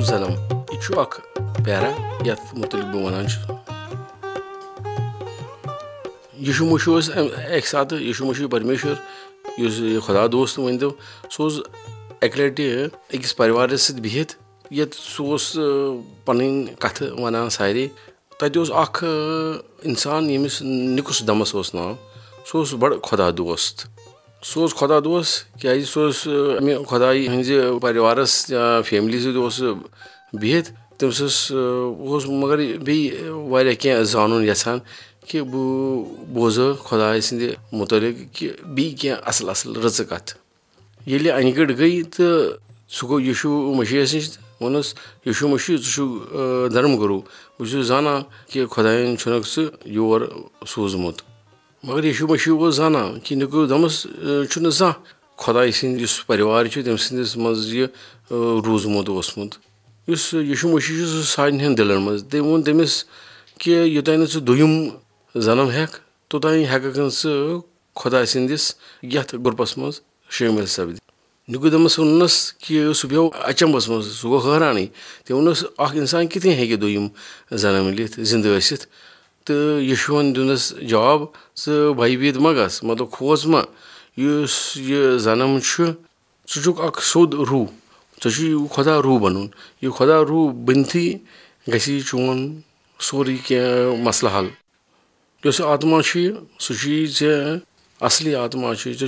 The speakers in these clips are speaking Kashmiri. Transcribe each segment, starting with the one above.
जन्म यह पैरा ये मुतलिक बह वन यीशु मसीह एक साथ यीशु मसीह परमेश्वर खुदा दोस्त वन तो सह अक लट अकिस परिवार सत बिहित ये सह पन कथ वन सारे तत इंसान यमिस निकुस दमस नाव सह बड़ खुदा दोस्त सह खुदा दोस्त क्या अमे खुदाई हज परिवारस या फैमिली सत बिहित तमस मगर बे क्या जानन यछान कि बह बोज खुदाई सद मुतलिक कि बी क्या असल असल रच कथ ये अन गड़ गई तो सह गो यीशु मसीह नश वनस यीशु मसीह धर्म गुरु बस जाना कि खुदायन छुनक सह योर सूजमुत मगर यीशु मसीह जाना कि निकोदेमस जा खुदाई सद परिवार तम सदस मज यह रूजमुत ओसमुत यीशु मसीह सान दिलन मज तम वो तमिस कि योतान नु दुयम जन्म हेक तोतान हेकक सह खुदा सदस यथ ग्रुपस मज शामिल सपद निकोदेमस वनस कि सह बेव अचंबस मज सह गो हैरानी तम वनस इंसान कित हे दुयम जन्म मिलित जिंद थ तो यीशुन दिनस जवाब भयभीत मा गस मतलब खोज मा यह जन्म सह सोद रूह खुदा रूह बनन यह खुदा रूह बनथी गसी चोन सोरी क्या मसला हल यस आत्मा सह असली आत्मा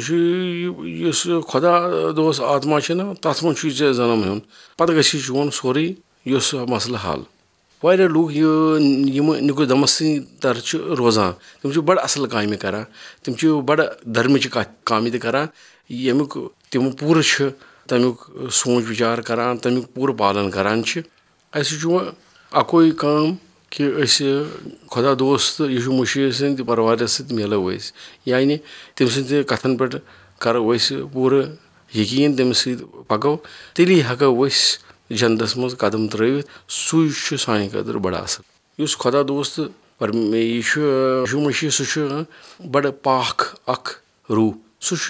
खुदा दोस आत्मा ना तथ मज जन्म हेन पत गसी चोन सोरी यस मसला हल वारिया लूक यम निकोदेमस तर रोजान तम बड़ असल काम करान तम बड़ धर्मच काम करान यमुक तम पूर तमुक सोच विचार करान तमुक पूर पालन करान अस अकोई काम कि खुदा दोस्त यीशु मसीह सद परिवार सत मिलो यानी तम सद कथन पे करो पूर यकीन तमिस पको तेली हेको जन्नतस मज कदम त्रवित सह सान खतर बड़ा असल खुदा दोस्त यीशु मसीह सह बड़ पाक अख रूह सह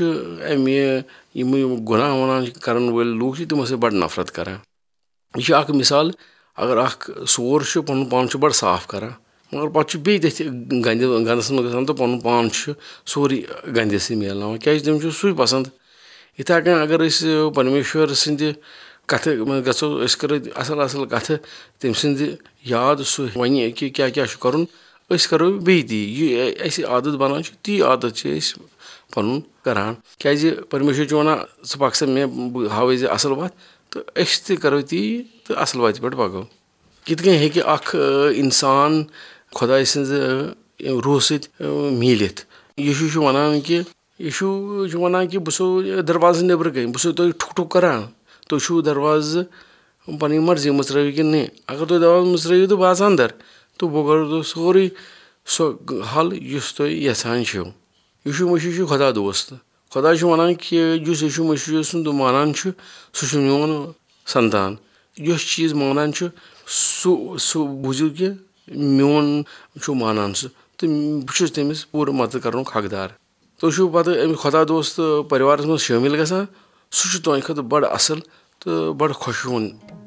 यम गुनाह वनान करन वल लूक तमो से बड़ नफरत करान यह मिसाल अगर सोर पन पान बड़ साफ करान मगर पे बे तथ गंदस मज ग तो पन पान सोरी गंदस मिलान क्या तम सू पसंद इथे कन अगर परमेश्वर सद कथ गो करो असल असल कथ तम सद याद सह वन कि क्या क्या कर करो बे ती आदत बनान ती आदत पन करान क्या परमेश्वर वन पक सा मे हाव असल वत तो करो ती तो असल वत पे पको कित हे इंसान खुदा सज रूह सत मिलित यीशु वनान कि बह सो दरवाज नबर कन बह तुम ठुक ठुक करान तुम दरवाज पन मर्जी मचर कि नहीं अगर तुम दरवाज मचर तो बह अंदर तो बह करो सोरी सो हल तुम यछान यीशु मसीह खुदा दोस्त खुदा वनान कि यीशु मसीह सद मानान सह मोन संतान यस चीज मानान सह बूझो कि मोन मानान सह तो बस तमिस पूर मदद कर हकदार तुम पे खुदा दोस्त परिवार मज शामिल गसान सह तुंद खत बड़ असल तो बड़ खुशवुन